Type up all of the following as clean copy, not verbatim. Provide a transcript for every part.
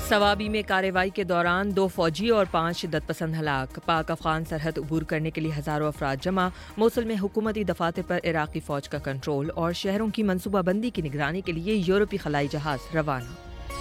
صوابی میں کارروائی کے دوران 2 فوجی اور 5 شدت پسند ہلاک۔ پاک افغان سرحد عبور کرنے کے لیے ہزاروں افراد جمع۔ موصل میں حکومتی دفاتر پر عراقی فوج کا کنٹرول اور شہروں کی منصوبہ بندی کی نگرانی کے لیے یورپی خلائی جہاز روانہ۔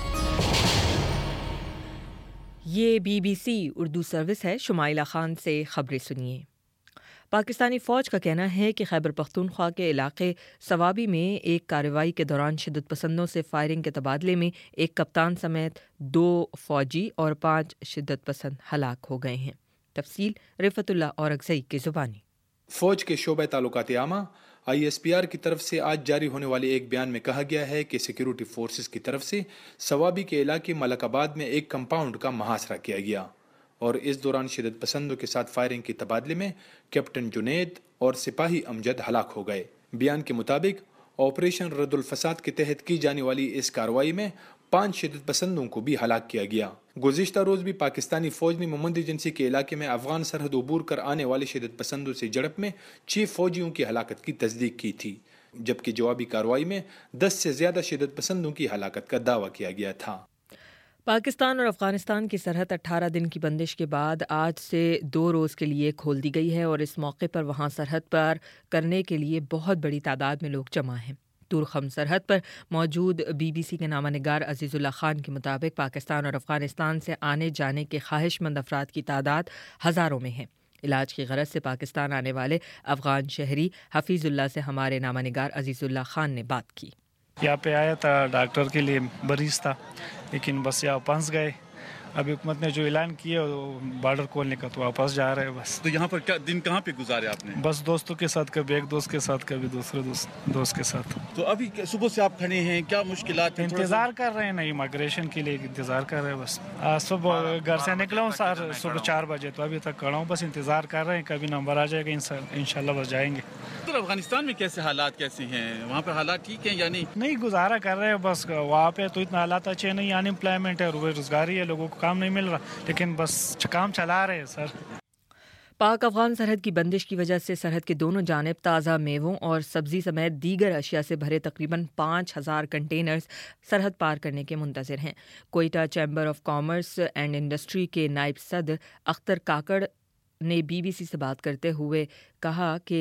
یہ BBC اردو سروس ہے۔ شمائلہ خان سے خبریں سنیے۔ پاکستانی فوج کا کہنا ہے کہ خیبر پختونخوا کے علاقے صوابی میں ایک کارروائی کے دوران شدت پسندوں سے فائرنگ کے تبادلے میں ایک کپتان سمیت 2 فوجی اور 5 شدت پسند ہلاک ہو گئے ہیں۔ تفصیل رفعت اللہ اورکزئی کی زبانی۔ فوج کے شعبہ تعلقات عامہ ISPR کی طرف سے آج جاری ہونے والے ایک بیان میں کہا گیا ہے کہ سیکیورٹی فورسز کی طرف سے صوابی کے علاقے ملک آباد میں ایک کمپاؤنڈ کا محاصرہ کیا گیا اور اس دوران شدت پسندوں کے ساتھ فائرنگ کے تبادلے میں کیپٹن جنید اور سپاہی امجد ہلاک ہو گئے۔ بیان کے مطابق آپریشن رد الفساد کے تحت کی جانے والی اس کارروائی میں 5 شدت پسندوں کو بھی ہلاک کیا گیا۔ گزشتہ روز بھی پاکستانی فوج نے محمد ایجنسی کے علاقے میں افغان سرحد عبور کر آنے والے شدت پسندوں سے جھڑپ میں 6 فوجیوں کی ہلاکت کی تصدیق کی تھی، جبکہ جوابی کارروائی میں 10 سے زیادہ شدت پسندوں کی ہلاکت کا دعویٰ کیا گیا تھا۔ پاکستان اور افغانستان کی سرحد 18 دن کی بندش کے بعد آج سے 2 روز کے لیے کھول دی گئی ہے اور اس موقع پر وہاں سرحد پار کرنے کے لیے بہت بڑی تعداد میں لوگ جمع ہیں۔ تورخم سرحد پر موجود BBC کے نامہ نگار عزیز اللہ خان کے مطابق پاکستان اور افغانستان سے آنے جانے کے خواہش مند افراد کی تعداد ہزاروں میں ہے۔ علاج کی غرض سے پاکستان آنے والے افغان شہری حفیظ اللہ سے ہمارے نامہ نگار عزیز اللہ خان نے بات کی۔ یہاں پہ آیا تھا، ڈاکٹر کے لیے مریض تھا، لیکن بس یہاں پھنس گئے۔ ابھی حکومت نے جو اعلان کیا بارڈر کھولنے کا تو واپس جا رہے ہیں بس۔ تو یہاں پر کیا دن کہاں پہ گزارے آپ نے؟ بس دوستوں کے ساتھ، کبھی ایک دوست کے ساتھ، کبھی دوسرے دوست کے ساتھ۔ تو ابھی صبح سے آپ کھڑے ہیں، کیا مشکلات ہیں؟ انتظار کر رہے ہیں، نہیں مائگریشن کے لیے انتظار کر رہے ہیں بس۔ صبح گھر سے نکلا ہوں صبح 4 بجے، تو ابھی تک کھڑا ہوں، بس انتظار کر رہے ہیں، کبھی نمبر آ جائے گا انشاءاللہ بس جائیں گے۔ تو افغانستان میں کیسے حالات کیسے ہیں؟ وہاں پہ حالات ٹھیک ہیں یا نہیں؟ نہیں، گزارا کر رہے ہیں بس۔ وہاں پہ تو اتنا حالات اچھے نہیں، ان امپلائمنٹ ہے، روزگاری ہے، لوگوں کو کام نہیں مل رہا، لیکن بس کام چلا رہے ہیں سر۔ پاک افغان سرحد کی بندش کی وجہ سے سرحد کے دونوں جانب تازہ میووں اور سبزی سمیت دیگر اشیاء سے بھرے تقریباً 5000 کنٹینرز سرحد پار کرنے کے منتظر ہیں۔ Quetta chamber of commerce and industry کے نائب صدر اختر کاکڑ نے BBC سے بات کرتے ہوئے کہا کہ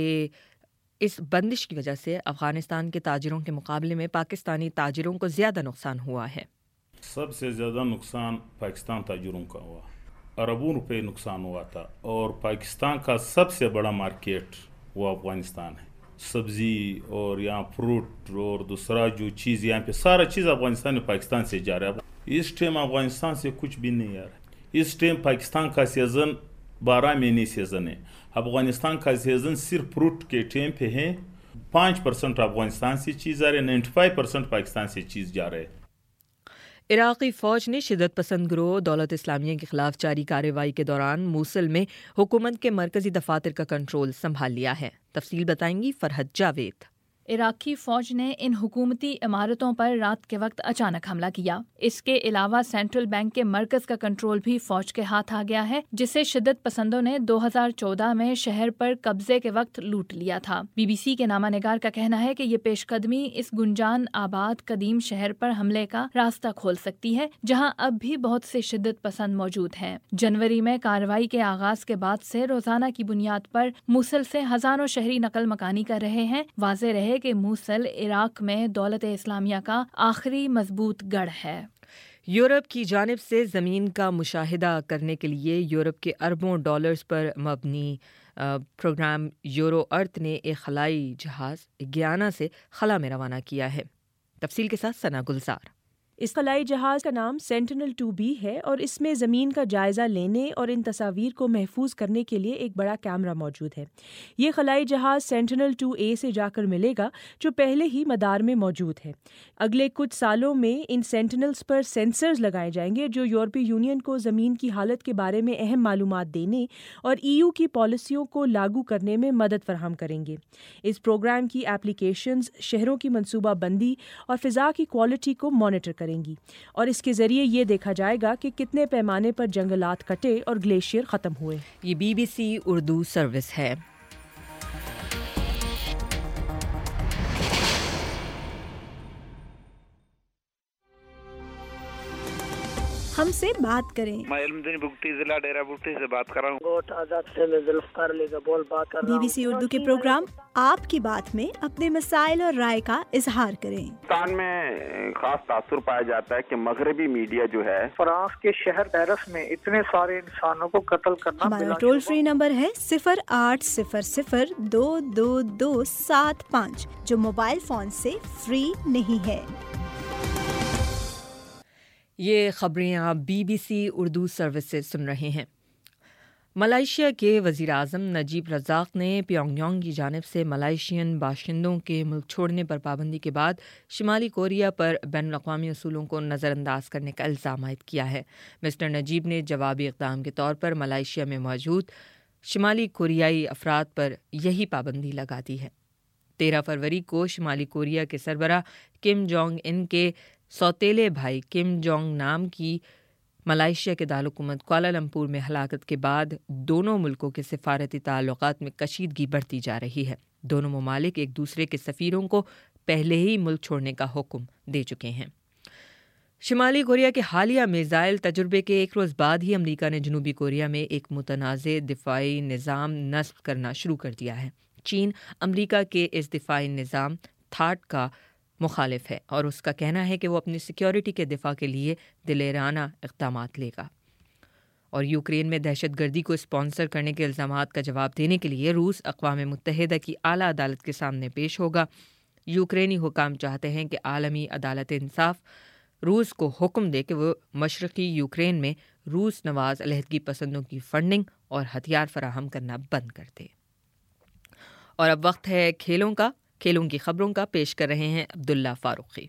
اس بندش کی وجہ سے افغانستان کے تاجروں کے مقابلے میں پاکستانی تاجروں کو زیادہ نقصان ہوا ہے۔ سب سے زیادہ نقصان پاکستان تاجروں کا ہوا، اربوں روپے نقصان ہوا تھا، اور پاکستان کا سب سے بڑا مارکیٹ وہ افغانستان ہے۔ سبزی اور یہاں فروٹ اور دوسرا جو چیز یہاں پہ سارا چیز افغانستان میں پاکستان سے جا رہا ہے۔ اس ٹائم افغانستان سے کچھ بھی نہیں آ رہا۔ اس ٹائم پاکستان کا سیزن 12 مہینے سیزن ہے، افغانستان کا سیزن صرف فروٹ کے ٹائم پہ ہے۔ 5% افغانستان سے چیز آ رہے، 95% پاکستان سے چیز جا رہے۔ عراقی فوج نے شدت پسند گروہ دولت اسلامیہ کے خلاف جاری کارروائی کے دوران موصل میں حکومت کے مرکزی دفاتر کا کنٹرول سنبھال لیا ہے۔ تفصیل بتائیں گی فرحت جاوید۔ عراقی فوج نے ان حکومتی عمارتوں پر رات کے وقت اچانک حملہ کیا۔ اس کے علاوہ سینٹرل بینک کے مرکز کا کنٹرول بھی فوج کے ہاتھ آ گیا ہے، جسے شدت پسندوں نے 2014 میں شہر پر قبضے کے وقت لوٹ لیا تھا۔ BBC کے نامہ نگار کا کہنا ہے کہ یہ پیش قدمی اس گنجان آباد قدیم شہر پر حملے کا راستہ کھول سکتی ہے، جہاں اب بھی بہت سے شدت پسند موجود ہیں۔ جنوری میں کارروائی کے آغاز کے بعد سے روزانہ کی بنیاد پر موصل سے ہزاروں شہری نقل مکانی کر رہے ہیں۔ واضح رہے کہ موصل عراق میں دولت اسلامیہ کا آخری مضبوط گڑھ ہے۔ یورپ کی جانب سے زمین کا مشاہدہ کرنے کے لیے یورپ کے اربوں ڈالرز پر مبنی پروگرام یورو ارتھ نے ایک خلائی جہاز گیانا سے خلا میں روانہ کیا ہے۔ تفصیل کے ساتھ ثنا گلزار۔ اس خلائی جہاز کا نام سینٹینل 2B ہے اور اس میں زمین کا جائزہ لینے اور ان تصاویر کو محفوظ کرنے کے لیے ایک بڑا کیمرہ موجود ہے۔ یہ خلائی جہاز سینٹینل 2A سے جا کر ملے گا، جو پہلے ہی مدار میں موجود ہے۔ اگلے کچھ سالوں میں ان سینٹینلز پر سینسرز لگائے جائیں گے جو یورپی یونین کو زمین کی حالت کے بارے میں اہم معلومات دینے اور EU کی پالیسیوں کو لاگو کرنے میں مدد فراہم کریں گے۔ اس پروگرام کی ایپلیکیشنز شہروں کی منصوبہ بندی اور فضا کی کوالٹی کو مانیٹر کریں گی، اور اس کے ذریعے یہ دیکھا جائے گا کہ کتنے پیمانے پر جنگلات کٹے اور گلیشیئر ختم ہوئے۔ یہ BBC اردو سروس ہے۔ ہم سے بات کریں۔ میں علمدین بگٹی ضلع ڈیرہ بگٹی سے بات کر رہا ہوں۔ BBC اردو کے پروگرام آپ کی بات میں اپنے مسائل اور رائے کا اظہار کریں۔ پاکستان میں خاص تاثر پایا جاتا ہے کہ مغربی میڈیا جو ہے فرانس کے شہر پیرس میں اتنے سارے انسانوں کو قتل کرنا۔ ہمارا ٹول فری نمبر ہے 0800-222-75 جو موبائل فون سے فری نہیں ہے۔ یہ خبریں آپ BBC اردو سروس سے سن رہے ہیں۔ ملائیشیا کے وزیر اعظم نجیب رزاق نے پیونگ یانگ کی جانب سے ملائیشین باشندوں کے ملک چھوڑنے پر پابندی کے بعد شمالی کوریا پر بین الاقوامی اصولوں کو نظر انداز کرنے کا الزام عائد کیا ہے۔ مسٹر نجیب نے جوابی اقدام کے طور پر ملائیشیا میں موجود شمالی کوریائی افراد پر یہی پابندی لگا دی ہے۔ 13 فروری کو شمالی کوریا کے سربراہ کم جونگ ان کے سوتیلے بھائی کم جونگ نام کی ملائیشیا کے دارالحکومت کوالالمپور میں ہلاکت کے بعد دونوں ملکوں کے سفارتی تعلقات میں کشیدگی بڑھتی جا رہی ہے۔ دونوں ممالک ایک دوسرے کے سفیروں کو پہلے ہی ملک چھوڑنے کا حکم دے چکے ہیں۔ شمالی کوریا کے حالیہ میزائل تجربے کے ایک روز بعد ہی امریکہ نے جنوبی کوریا میں ایک متنازع دفاعی نظام نصب کرنا شروع کر دیا ہے۔ چین امریکہ کے اس دفاعی نظام تھاٹ کا مخالف ہے اور اس کا کہنا ہے کہ وہ اپنی سیکیورٹی کے دفاع کے لیے دلیرانہ اقدامات لے گا۔ اور یوکرین میں دہشت گردی کو اسپانسر کرنے کے الزامات کا جواب دینے کے لیے روس اقوام متحدہ کی اعلیٰ عدالت کے سامنے پیش ہوگا۔ یوکرینی حکام چاہتے ہیں کہ عالمی عدالت انصاف روس کو حکم دے کہ وہ مشرقی یوکرین میں روس نواز علیحدگی پسندوں کی فنڈنگ اور ہتھیار فراہم کرنا بند کر دے۔ اور اب وقت ہے کھیلوں کی خبروں کا، پیش کر رہے ہیں عبداللہ فاروقی۔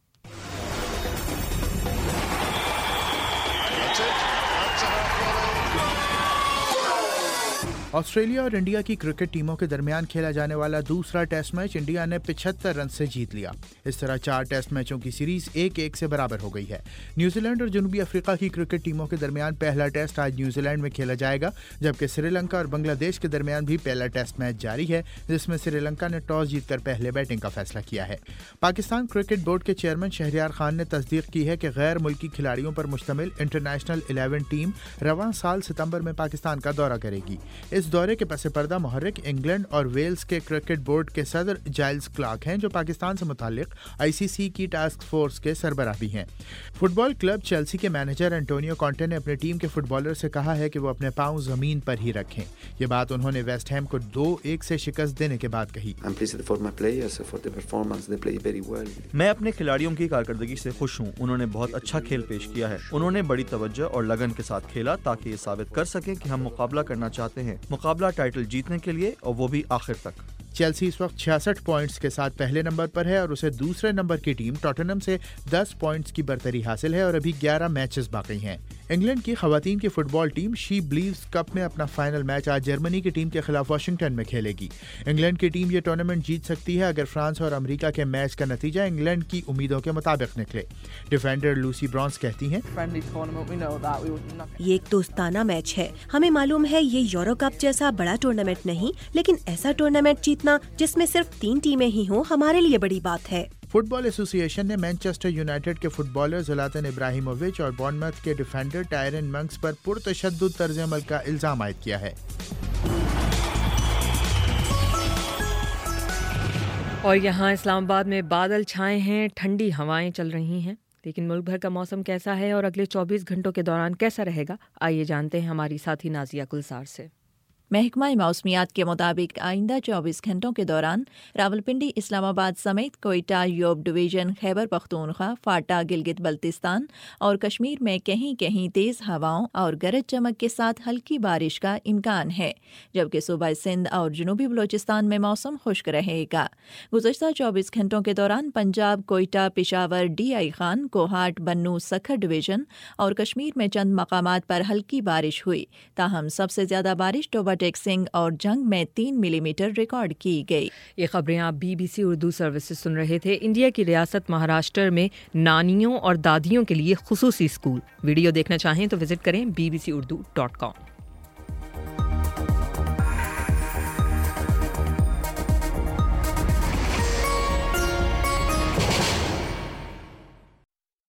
آسٹریلیا اور انڈیا کی کرکٹ ٹیموں کے درمیان کھیلا جانے والا دوسرا ٹیسٹ میچ انڈیا نے 75 رن سے جیت لیا۔ اس طرح 4 ٹیسٹ میچوں کی سیریز 1-1 سے برابر ہو گئی ہے۔ نیوزی لینڈ اور جنوبی افریقہ کی کرکٹ ٹیموں کے درمیان پہلا ٹیسٹ آج نیوزی لینڈ میں کھیلا جائے گا، جبکہ سری لنکا اور بنگلہ دیش کے درمیان بھی پہلا ٹیسٹ میچ جاری ہے، جس میں سری لنکا نے ٹاس جیت کر پہلے بیٹنگ کا فیصلہ کیا ہے۔ پاکستان کرکٹ بورڈ کے چیئرمین شہریار خان نے تصدیق کی ہے کہ غیر ملکی کھلاڑیوں پر مشتمل انٹرنیشنل 11 ٹیم رواں سال ستمبر میں پاکستان کا دورہ کرے گی۔ اس دورے کے پس پردہ محرک انگلینڈ اور ویلز کے کرکٹ بورڈ کے صدر جائلز کلارک ہیں، جو پاکستان سے متعلق ICC کی ٹاسک فورس کے سربراہ بھی ہیں۔ فٹ بال کلب چیلسی کے مینیجر انٹونیو کانٹے نے اپنی ٹیم کے فٹ بالر سے کہا ہے کہ وہ اپنے پاؤں زمین پر ہی رکھیں۔ یہ بات انہوں نے ویسٹ ہیم کو 2-1 سے شکست دینے کے بعد کہی۔ میں اپنے کھلاڑیوں کی کارکردگی سے خوش ہوں، انہوں نے بہت اچھا کھیل پیش کیا ہے، انہوں نے بڑی توجہ اور لگن کے ساتھ کھیلا تاکہ یہ ثابت کر سکیں کہ ہم مقابلہ کرنا چاہتے ہیں، مقابلہ ٹائٹل جیتنے کے لیے، اور وہ بھی آخر تک۔ چیلسی اس وقت 66 پوائنٹس کے ساتھ پہلے نمبر پر ہے اور اسے دوسرے نمبر کی ٹیم ٹوٹنہم سے 10 پوائنٹس کی برتری حاصل ہے اور ابھی 11 میچز باقی ہیں۔ انگلینڈ کی خواتین کی football team she believes cup میں اپنا فائنل میچ آج جرمنی کی ٹیم کے خلاف واشنگٹن میں کھیلے گی۔ انگلینڈ کی ٹیم یہ ٹورنامنٹ جیت سکتی ہے اگر فرانس اور امریکہ کے میچ کا نتیجہ انگلینڈ کی امیدوں کے مطابق نکلے۔ ڈیفینڈر لوسی برانس کہتی ہیں، یہ ایک دوستانہ میچ ہے، ہمیں معلوم ہے یہ یورو کپ جیسا بڑا ٹورنامنٹ نہیں، لیکن ایسا ٹورنامنٹ جیتنا جس میں صرف 3 ٹیمیں ہی ہوں ہمارے لیے بڑی بات ہے۔ فٹ بال ایسوسی ایشن نے مینچسٹر یونائیٹڈ کے فٹ بالر زلاتان ابراہیمووچ اور بورنموتھ کے ڈیفینڈر ٹائرن منکس پر پرتشدد طرز عمل کا الزام عائد کیا ہے۔ اور یہاں اسلام آباد میں بادل چھائے ہیں، ٹھنڈی ہوائیں چل رہی ہیں، لیکن ملک بھر کا موسم کیسا ہے اور اگلے 24 گھنٹوں کے دوران کیسا رہے گا، آئیے جانتے ہیں ہماری ساتھی نازیہ گلزار سے۔ محکمہ موسمیات کے مطابق آئندہ 24 گھنٹوں کے دوران راولپنڈی، اسلام آباد سمیت کوئٹہ، یوب ڈویژن، خیبر پختونخوا، فاٹا، گلگت بلتستان اور کشمیر میں کہیں کہیں تیز ہواؤں اور گرج چمک کے ساتھ ہلکی بارش کا امکان ہے، جبکہ صوبہ سندھ اور جنوبی بلوچستان میں موسم خشک رہے گا۔ گزشتہ 24 گھنٹوں کے دوران Punjab, Quetta, Peshawar, D I Khan, Kohat, Bannu, Sukkur division اور کشمیر میں چند مقامات پر ہلکی بارش ہوئی، تاہم سب سے زیادہ بارش ٹوبا ٹیک سنگھ اور جنگ میں 3 ملی میٹر ریکارڈ کی گئی۔ یہ خبریں آپ BBC اردو سروس سے سن رہے تھے۔ انڈیا کی ریاست مہاراشٹر میں نانیوں اور دادیوں کے لیے خصوصی اسکول، ویڈیو دیکھنا چاہیں تو وزٹ کریں bbcurdu.com۔